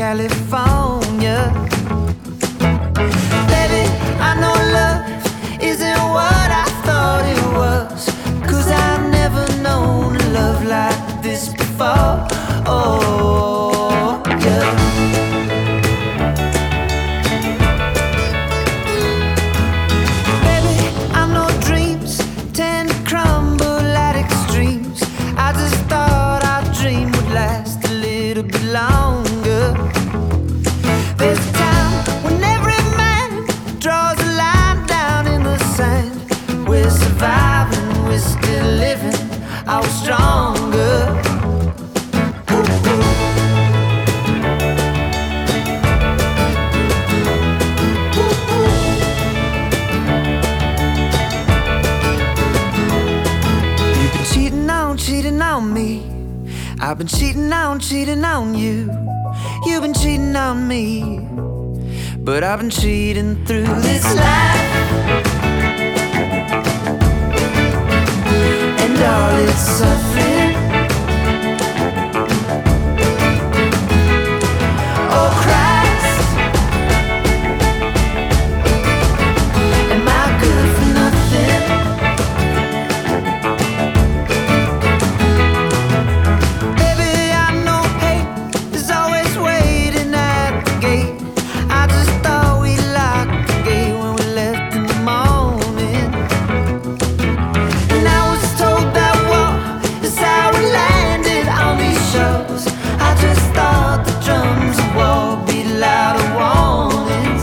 California. Baby, I know love isn't what I thought it was, 'cause I've never known a love like this before. Oh, yeah. Baby, I know dreams tend to crumble at extremes. I just thought our dream would last a little bit longer. There's a time when every man draws a line down in the sand. We're surviving, we're still living, I was stronger. You've been cheating on me. I've been cheating on you. You've been cheating on me, but I've been cheating through this life, and all its suffering. Oh Christ, am I good for nothing? Baby, I know hate is always waiting at the gate. I just thought we locked the gate when we left in the morning, and I was told that war is how we landed on these shores. I just thought the drums of war beat louder warnings.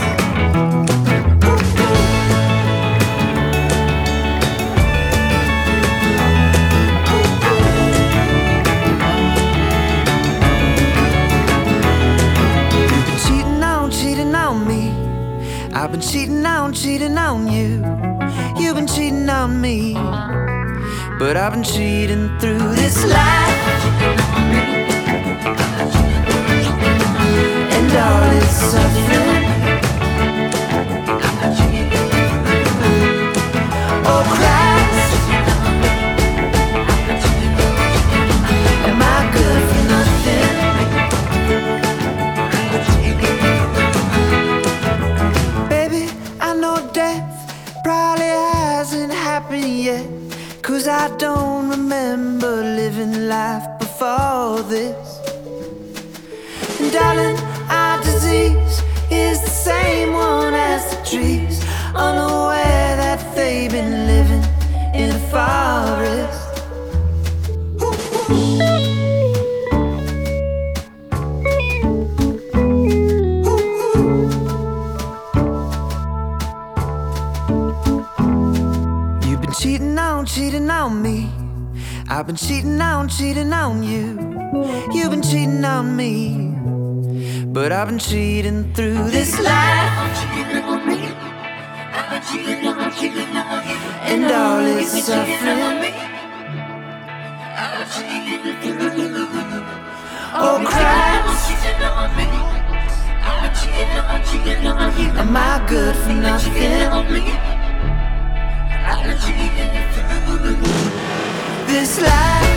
You've been cheating on me. I've been cheating on you. You've been cheating on me, but I've been cheating through this life, and all its suffering. Oh Christ, am I good for nothing? Baby, I know death probably hasn't happened yet, 'cause I don't remember living life before this. And darling, our disease is the same one as the trees, unaware that they've been living in a forest. You've been cheating on me. I've been cheating on you. You've been cheating on me, but I've been cheating through this life, and all its suffering. Oh Christ, am I good for nothing? This life